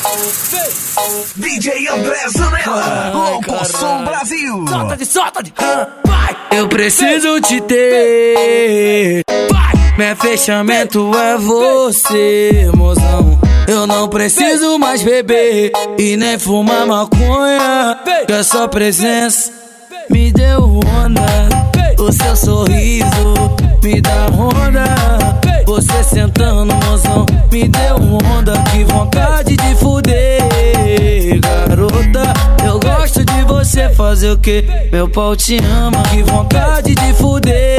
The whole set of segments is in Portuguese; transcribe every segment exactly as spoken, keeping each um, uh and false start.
D J André Zanella, Louco Som Brasil. Solta de, solta de, vai. Eu preciso te ter, vai. Meu fechamento é você, mozão. Eu não preciso mais beber e nem fumar maconha, que a sua presença me deu onda. O seu sorriso me dá onda. Você sentando, mozão, me deu onda. Que vontade de fuder, garota. Eu gosto de você fazer o que? Meu pau te ama. Que vontade de fuder,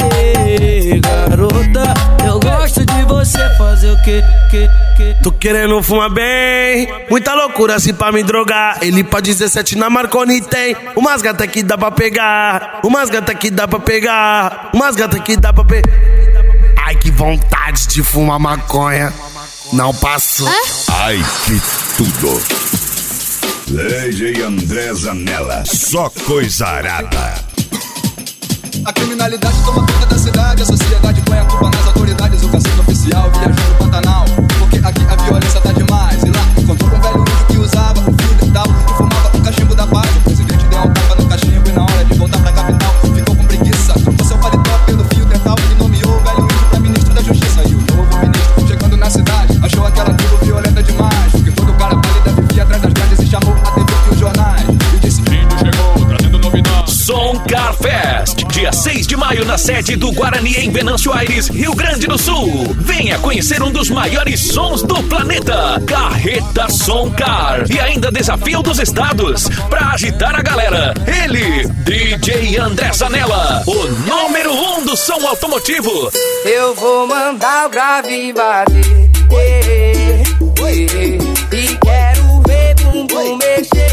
garota. Eu gosto de você fazer o que? que, que? Tô querendo fumar bem, muita loucura assim pra me drogar. Ele pra dezessete na Marconi tem umas gatas que dá pra pegar, umas gatas que dá pra pegar, umas gatas que dá pra pegar. Ai, que vontade de fumar maconha. Não passou. Ai, que tudo. D J André Zanella, só coisa arada. A criminalidade toma conta da cidade, a sociedade põe a culpa nas autoridades. O cacique oficial viajou no Pantanal, porque aqui a violência tá demais. E lá encontrou um velho índio que usava o fio dental e fumava o cachimbo da paz. O presidente deu um tapa no cachimbo e na hora de voltar pra capital ficou com preguiça. Trocou seu paletó pelo fio dental e nomeou o velho índio pra ministro da justiça. E o novo ministro, chegando na cidade, achou aquela tribo violenta demais, porque todo cara pálida vivia atrás das grades e chamou a T V e os jornais e disse: índio chegou, trazendo novidade. Som Car Fest, dia seis de maio na sede do Guarani em Venâncio Aires, Rio Grande do Sul. Venha conhecer um dos maiores sons do planeta, Carreta Som Car. E ainda desafio dos estados, pra agitar a galera, ele, D J André Zanella, o número um do som automotivo. Eu vou mandar o grave bater, eh, eh, e quero ver bumbum mexer.